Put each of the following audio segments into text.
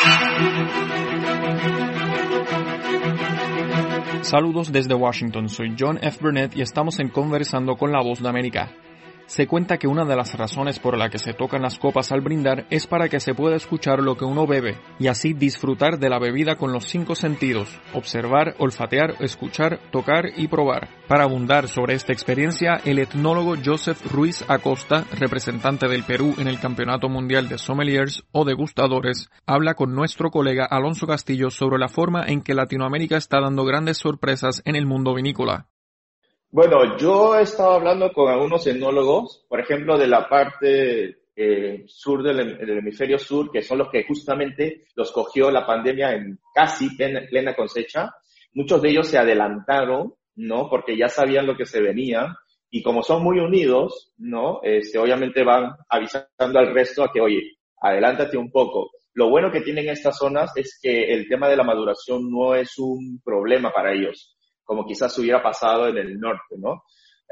Saludos desde Washington, soy John F. Burnett y estamos en Conversando con la Voz de América. Se cuenta que una de las razones por la que se tocan las copas al brindar es para que se pueda escuchar lo que uno bebe y así disfrutar de la bebida con los 5 sentidos: observar, olfatear, escuchar, tocar y probar. Para abundar sobre esta experiencia, el etnólogo Joseph Ruiz Acosta, representante del Perú en el Campeonato Mundial de Sommeliers o Degustadores, habla con nuestro colega Alonso Castillo sobre la forma en que Latinoamérica está dando grandes sorpresas en el mundo vinícola. Bueno, yo he estado hablando con algunos enólogos, por ejemplo, de la parte sur del hemisferio sur, que son los que justamente los cogió la pandemia en casi plena cosecha. Muchos de ellos se adelantaron, ¿no? Porque ya sabían lo que se venía, y como son muy unidos, ¿no? Obviamente van avisando al resto a que, oye, adelántate un poco. Lo bueno que tienen estas zonas es que el tema de la maduración no es un problema para ellos, como quizás hubiera pasado en el norte, ¿no?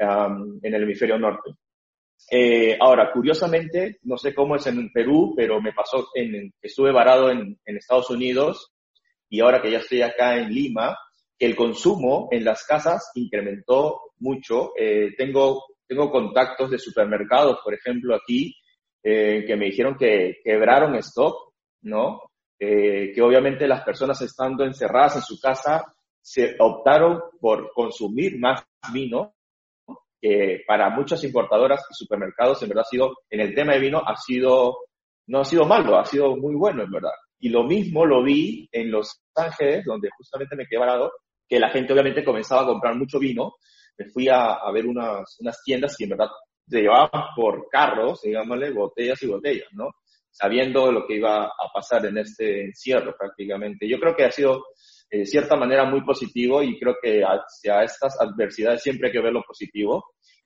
En el hemisferio norte. Ahora, curiosamente, no sé cómo es en Perú, pero me pasó estuve varado en Estados Unidos, y ahora que ya estoy acá en Lima, el consumo en las casas incrementó mucho. Tengo contactos de supermercados, por ejemplo, aquí, que me dijeron que quebraron stock, ¿no? Que obviamente las personas estando encerradas en su casa se optaron por consumir más vino, que para muchas importadoras y supermercados en verdad en el tema de vino no ha sido malo, ha sido muy bueno en verdad. Y lo mismo lo vi en Los Ángeles, donde justamente me quedé varado, que la gente obviamente comenzaba a comprar mucho vino. Me fui a ver unas tiendas y en verdad se llevaban por carros, digámosle, botellas y botellas, ¿no? Sabiendo lo que iba a pasar en este encierro prácticamente. Yo creo que ha sido de cierta manera muy positivo, y creo que hacia estas adversidades siempre hay que ver lo positivo.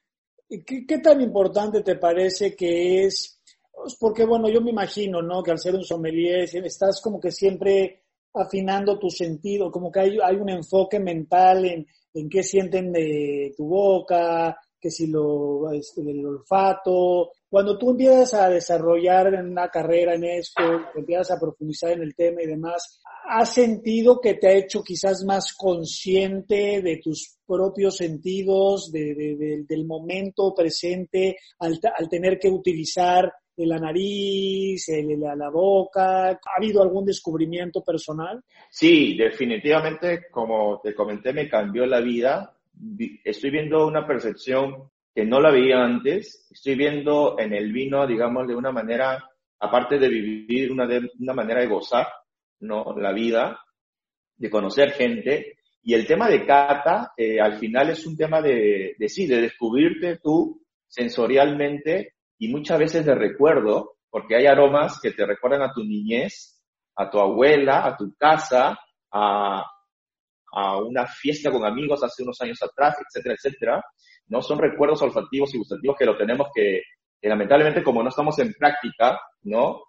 ¿Qué tan importante te parece que es? Porque, bueno, yo me imagino, ¿no?, que al ser un sommelier estás como que siempre afinando tu sentido, como que hay un enfoque mental en qué sienten de tu boca, que si el olfato. Cuando tú empiezas a desarrollar una carrera en esto, empiezas a profundizar en el tema y demás, ¿has sentido que te ha hecho quizás más consciente de tus propios sentidos, del momento presente, al tener que utilizar la nariz, la boca? ¿Ha habido algún descubrimiento personal? Sí, definitivamente, como te comenté, me cambió la vida. Estoy viendo una percepción que no la veía antes. Estoy viendo en el vino, digamos, de una manera, aparte de vivir una manera de gozar, ¿no?, la vida, de conocer gente. Y el tema de cata, al final es un tema de descubrirte tú sensorialmente, y muchas veces de recuerdo, porque hay aromas que te recuerdan a tu niñez, a tu abuela, a tu casa, a una fiesta con amigos hace unos años atrás, etcétera, etcétera, ¿no? Son recuerdos olfativos y gustativos que lo tenemos que lamentablemente, como no estamos en práctica, ¿no?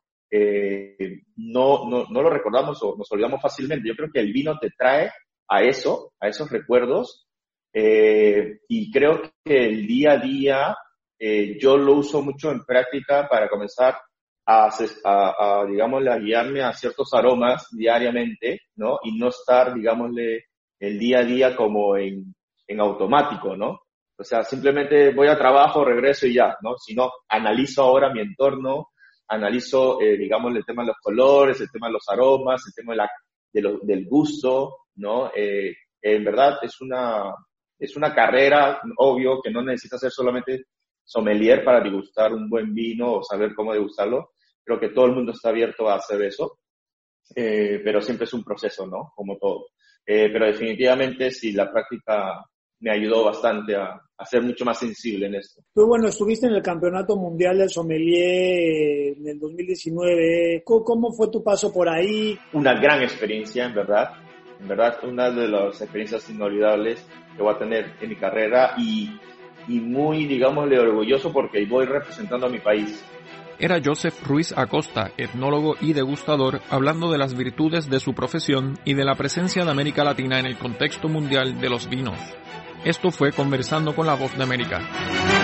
No lo recordamos o nos olvidamos fácilmente. Yo creo que el vino te trae a esos recuerdos, y creo que el día a día yo lo uso mucho en práctica para comenzar a digámosle, a guiarme a ciertos aromas diariamente, ¿no? Y no estar, digámosle, el día a día como en automático, ¿no? O sea, simplemente voy a trabajo, regreso y ya, ¿no? Sino analizo ahora mi entorno, analizo, digamos, el tema de los colores, el tema de los aromas, el tema del gusto, ¿no? En verdad es una carrera, obvio, que no necesitas ser solamente sommelier para degustar un buen vino o saber cómo degustarlo. Creo que todo el mundo está abierto a hacer eso, pero siempre es un proceso, ¿no? Como todo. Pero definitivamente sí, la práctica me ayudó bastante a ser mucho más sensible en esto. Tú, bueno, estuviste en el Campeonato Mundial del Sommelier en el 2019. ¿Cómo fue tu paso por ahí? Una gran experiencia, en verdad. En verdad, una de las experiencias inolvidables que voy a tener en mi carrera, y muy, digámosle, orgulloso porque voy representando a mi país. Era Joseph Ruiz Acosta, etnólogo y degustador, hablando de las virtudes de su profesión y de la presencia de América Latina en el contexto mundial de los vinos. Esto fue Conversando con la Voz de América.